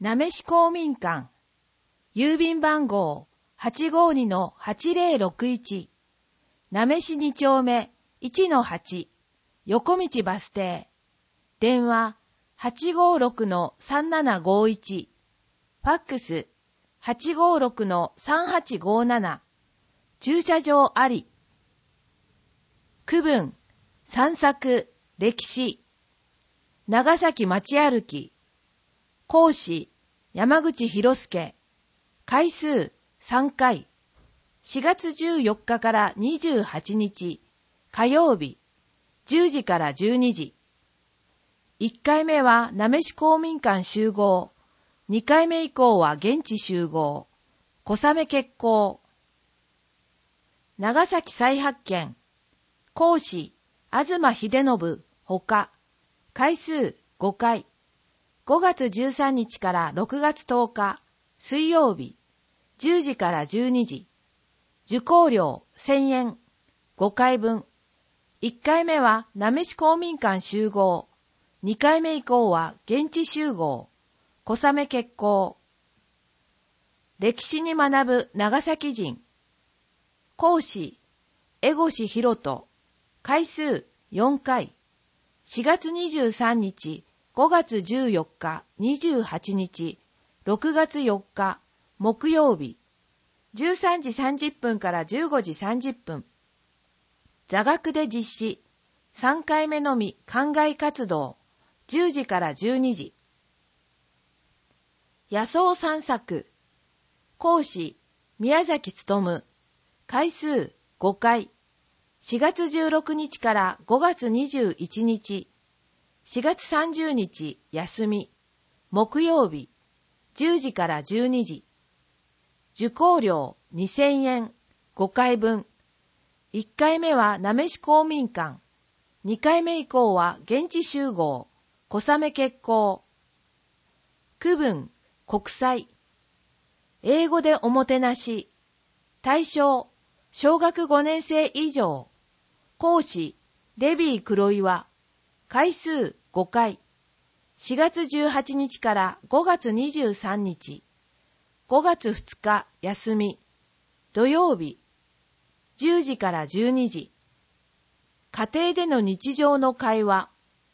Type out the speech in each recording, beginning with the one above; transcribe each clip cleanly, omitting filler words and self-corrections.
なめし公民館、郵便番号 852-8061、なめし2丁目 1-8、横道バス停、電話 856-3751、ファックス 856-3857、駐車場あり。区分、散策、歴史、長崎街歩き、講師、山口博介、回数3回、4月14日から28日、火曜日、10時から12時。1回目はなめし公民館集合、2回目以降は現地集合、小雨決行。長崎再発見、講師、東秀信、ほか、回数5回、5月13日から6月10日、水曜日、10時から12時。受講料1000円、5回分。1回目はなめし公民館集合、2回目以降は現地集合、小雨決行。歴史に学ぶ長崎人。講師、江越博人、回数4回。4月23日、5月14日、28日、6月4日、木曜日、13時30分から15時30分。座学で実施、3回目のみ課外活動、10時から12時。野草散策、講師、宮崎勉、回数5回。4月16日から5月21日、4月30日休み、木曜日、10時から12時。受講料2000円、5回分。1回目はなめし公民館、2回目以降は現地集合、小雨決行。区分、国際。英語でおもてなし。対象、小学5年生以上。講師、デビー黒岩。回数5回。4月18日から5月23日。5月2日休み。土曜日。10時から12時。家庭での日常の会話。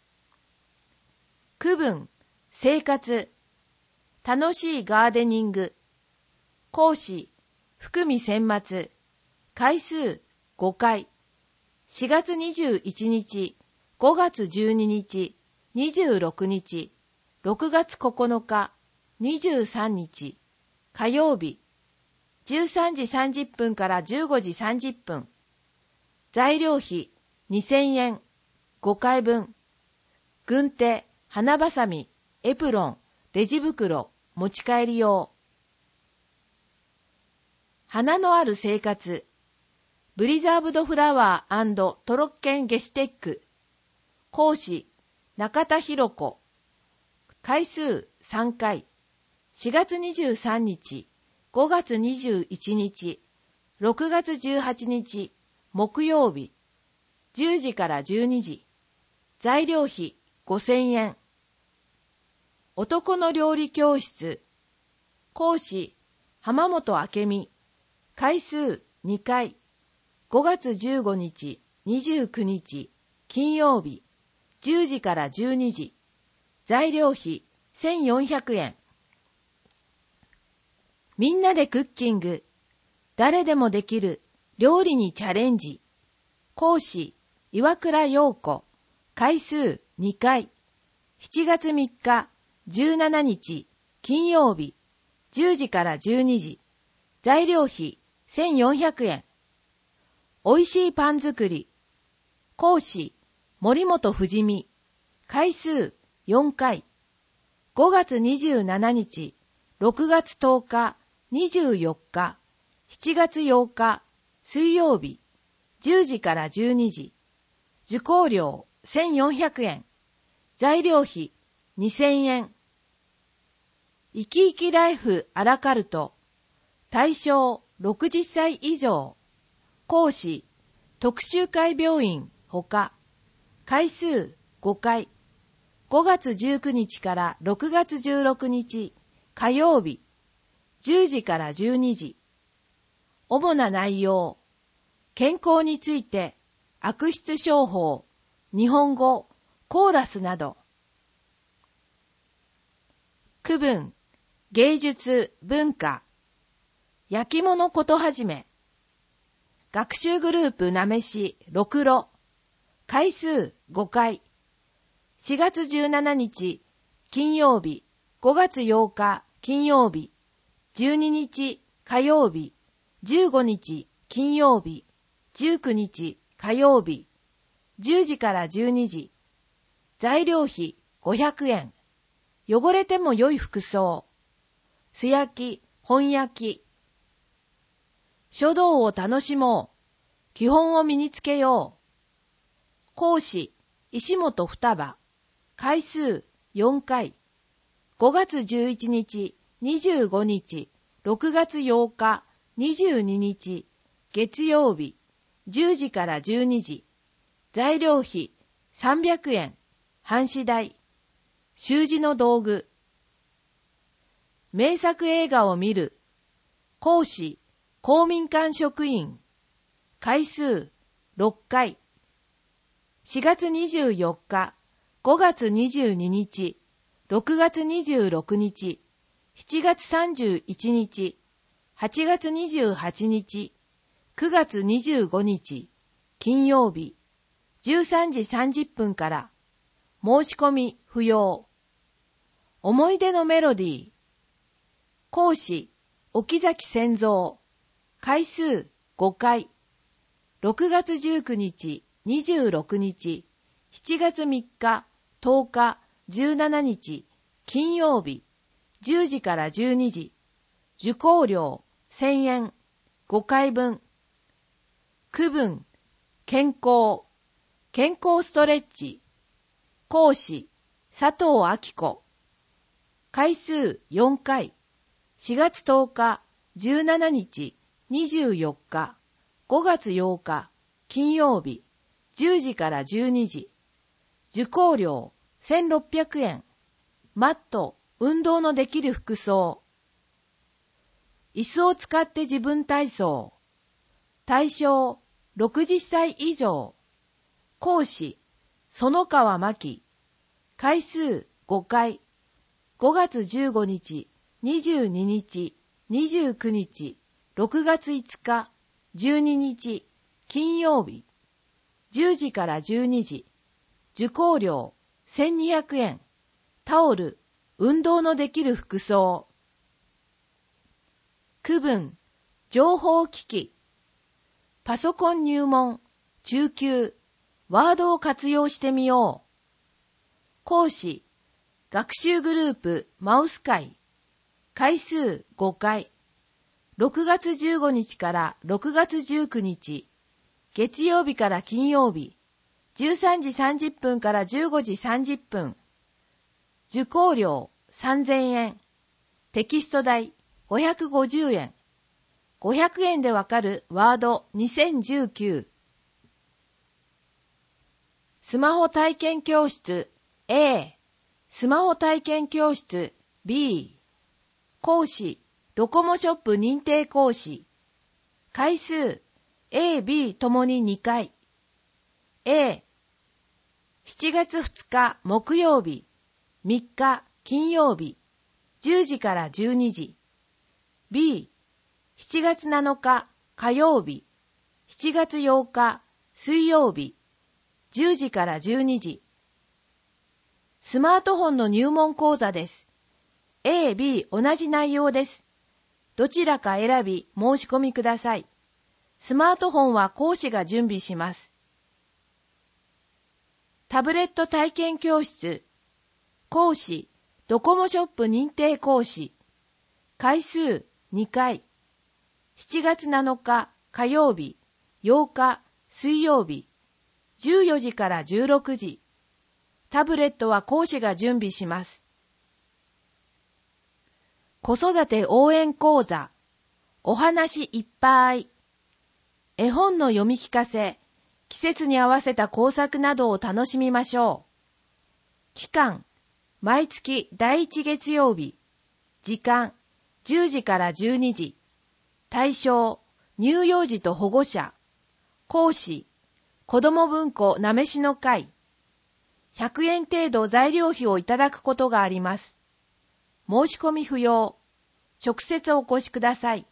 区分、生活。楽しいガーデニング。講師、福見千松。回数5回。4月21日、5月12日、26日、6月9日、23日、火曜日、13時30分から15時30分。材料費2000円、5回分。軍手、花ばさみ、エプロン、レジ袋、持ち帰り用。花のある生活。ブリザーブドフラワー&トロッケンゲシュテック。講師、中田博子。回数3回。4月23日、5月21日、6月18日、木曜日。10時から12時。材料費5000円。男の料理教室。講師、浜本明美。回数2回。5月15日、29日、金曜日、10時から12時。材料費1400円。みんなでクッキング。誰でもできる料理にチャレンジ。講師、岩倉陽子。回数2回。7月3日、17日、金曜日、10時から12時。材料費1400円。おいしいパン作り。講師、森本富美。回数4回。5月27日、6月10日、24日、7月8日、水曜日、10時から12時。受講料1400円。材料費2000円。生き生きライフアラカルト。対象60歳以上。講師、特集会病院ほか。回数5回。5月19日から6月16日、 火曜日、10時から12時。主な内容、健康について、悪質商法、日本語、コーラスなど。区分、芸術、文化、焼き物ことはじめ。学習グループなめし、ろくろ。回数5回。4月17日、金曜日、5月8日、金曜日、12日、火曜日、15日、金曜日、19日、火曜日、10時から12時。材料費500円。汚れても良い服装。素焼き、本焼き。書道を楽しもう。基本を身につけよう。講師、石本双葉。回数4回。5月11日、25日、6月8日、22日、月曜日、10時から12時。材料費300円。半紙代。習字の道具。名作映画を見る。講師、公民館職員。回数6回。4月24日、5月22日、6月26日、7月31日、8月28日、9月25日、金曜日、13時30分から。申し込み不要。思い出のメロディー。講師、沖崎千蔵。回数5回。6月19日、26日、7月3日、10日、17日、金曜日、10時から12時。受講料1000円。5回分。区分、健康、健康ストレッチ。講師、佐藤明子。回数4回。4月10日、17日、24日、5月8日、金曜日、10時から12時。受講料1600円。マット、運動のできる服装。椅子を使って自分体操。対象、60歳以上。講師、園川真希。回数5回。5月15日、22日、29日、6月5日、12日、金曜日。10時から12時。受講料1200円。タオル、運動のできる服装。区分、情報機器。パソコン入門、中級、ワードを活用してみよう。講師、学習グループマウス会。回数5回。6月15日から6月19日。月曜日から金曜日。13時30分から15時30分。受講料3000円。テキスト代550円。500円でわかるワード2019。スマホ体験教室 A、スマホ体験教室 B。講師、ドコモショップ認定講師。回数 A、B ともに2回。A、7月2日木曜日、3日金曜日、10時から12時。B、7月7日火曜日、7月8日水曜日、10時から12時。スマートフォンの入門講座です。A、B 同じ内容です。どちらか選び申し込みください。スマートフォンは講師が準備します。タブレット体験教室。講師、ドコモショップ認定講師。回数2回。7月7日火曜日、8日水曜日、14時から16時。タブレットは講師が準備します。子育て応援講座。お話いっぱい。絵本の読み聞かせ、季節に合わせた工作などを楽しみましょう。期間、毎月第1月曜日。 時間、10時から12時。対象、乳幼児と保護者。講師、子ども文庫なめしの会。100円程度材料費をいただくことがあります。申し込み不要。直接お越しください。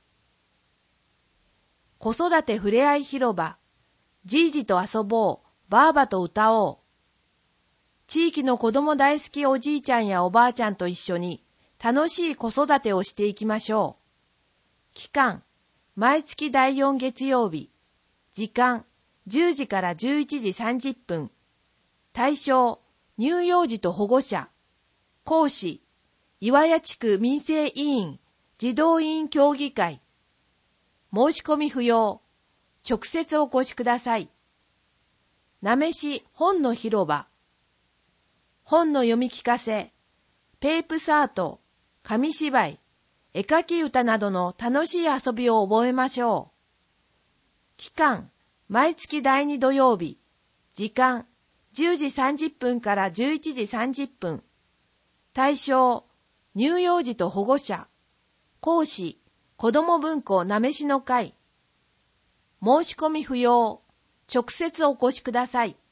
子育てふれあい広場。じいじと遊ぼう、ばあばと歌おう。地域の子ども大好きおじいちゃんやおばあちゃんと一緒に楽しい子育てをしていきましょう。期間、毎月第4月曜日。時間、10時から11時30分。対象、乳幼児と保護者。講師、岩屋地区民生委員児童委員協議会。申し込み不要。直接お越しください。なめし本の広場。本の読み聞かせ、ペープサート、紙芝居、絵描き歌などの楽しい遊びを覚えましょう。期間、毎月第2土曜日。時間、10時30分から11時30分。対象、乳幼児と保護者。講師、子ども文庫なめしの会。申し込み不要。直接お越しください。